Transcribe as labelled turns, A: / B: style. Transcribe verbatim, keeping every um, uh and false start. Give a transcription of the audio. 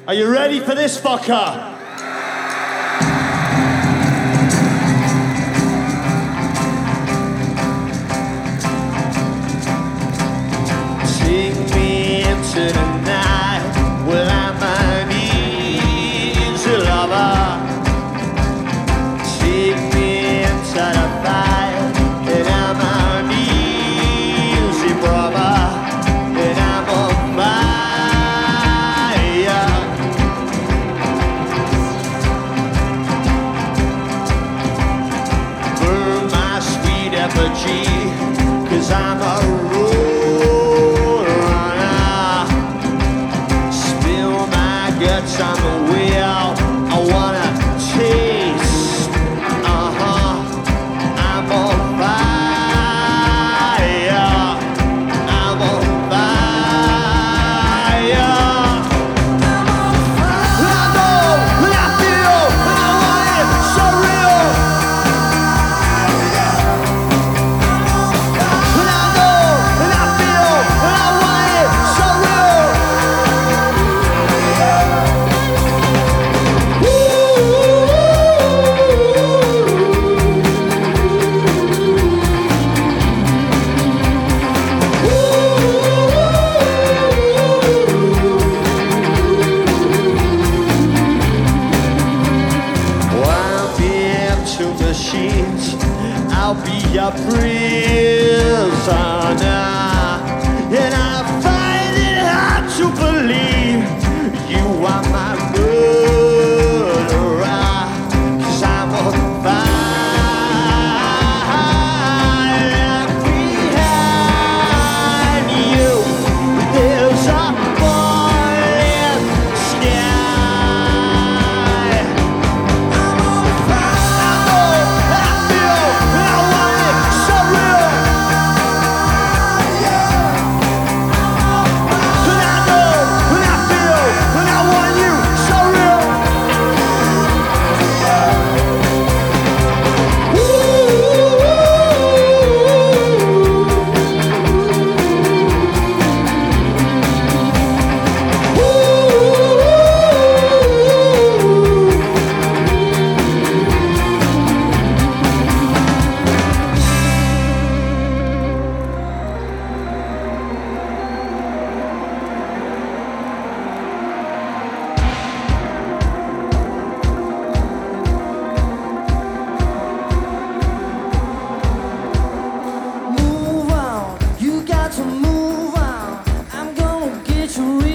A: Are you ready for this fucker? Take me into the night without my easy lover. Take me into the fight and I'm an easy brother. And I'm on fire. Burn my sweet effigy, 'cause I'm a road runner. Spill my guts on the wheel. I wanna taste. Uh-huh. I'm on fire. I'm on fire. I know, and I feel, and I want it so real. And I know, and I feel, and I want it so real. Wind me into machines, I'll be your prisoner. And I find it hard to believe you are my murderer, 'cause I'm on fire. Behind you, there's a falling sky. I'm on fire. I know, I feel, and I want it so real. And I know, and I feel, and I want you so real.
B: Move on, you got to move on. I'm gonna get you